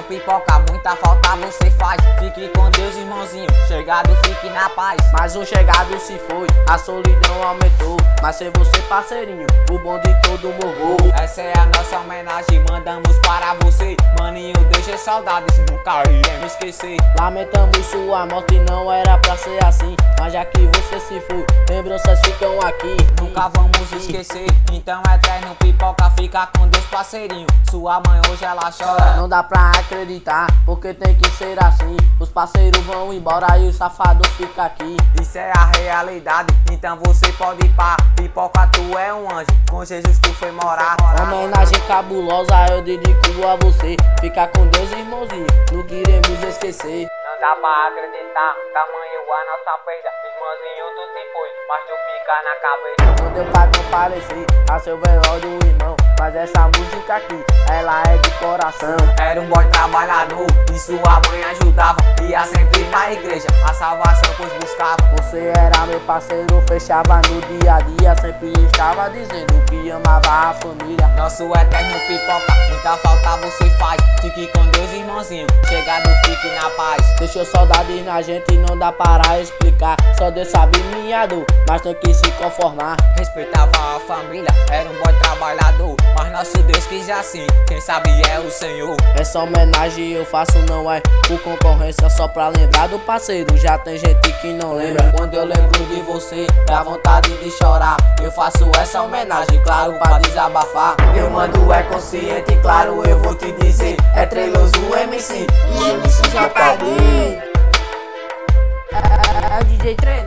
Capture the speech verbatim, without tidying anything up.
pipoca, muita falta você faz. Fique com Deus, irmãozinho, chegado fique na paz. Mas o chegado se foi, a solidão aumentou. Mas sem você, parceirinho, o bonde todo morrou. Essa é a nossa homenagem, mandamos para você. Maninho, deixa saudades, nunca iremos esquecer. Lamentamos sua morte, não era pra ser assim. Mas já que você se foi, lembranças ficam aqui. Nunca vamos esquecer, então eterno pipoca, fica com Deus, parceirinho. Sua mãe hoje ela chora. Não dá pra acreditar, porque tem que ser assim. Os parceiros vão embora e o safado fica aqui. Isso é a realidade, então você pode ir pá. Pipoca, tu é um anjo, com Jesus tu foi morar. Homenagem cabulosa eu dedico a você. Fica com Deus, irmãozinho, não queremos esquecer. Não dá pra acreditar, tamanho a nossa perda. Irmãozinho, tu se foi, mas tu fica na cabeça. Não deu pra comparecer a seu velório, irmão, mas essa música aqui, ela é de coração. Era um boy trabalhador e sua mãe ajudava. Ia sempre na igreja, a salvação pois buscava. Você era meu parceiro, fechava no dia a dia. Sempre estava dizendo que amava a família. Nosso eterno pipoca, muita falta você faz. Fique com Deus, irmãozinho, chegado fique na paz. Deixou saudades na gente e não dá para explicar. Só Deus sabe minha dor, mas tem que se conformar. Respeitava a família, era um boy trabalhador, mas nosso Deus quis assim, quem sabe é o Senhor. Essa homenagem eu faço não é por concorrência, só pra lembrar do parceiro. Já tem gente que não lembra. Quando eu lembro de você, dá vontade de chorar. Eu faço essa homenagem, claro, pra desabafar. Eu mando é consciente, claro, eu vou te dizer. É Treloso M C e M C J D. É, é, é D J Treloso.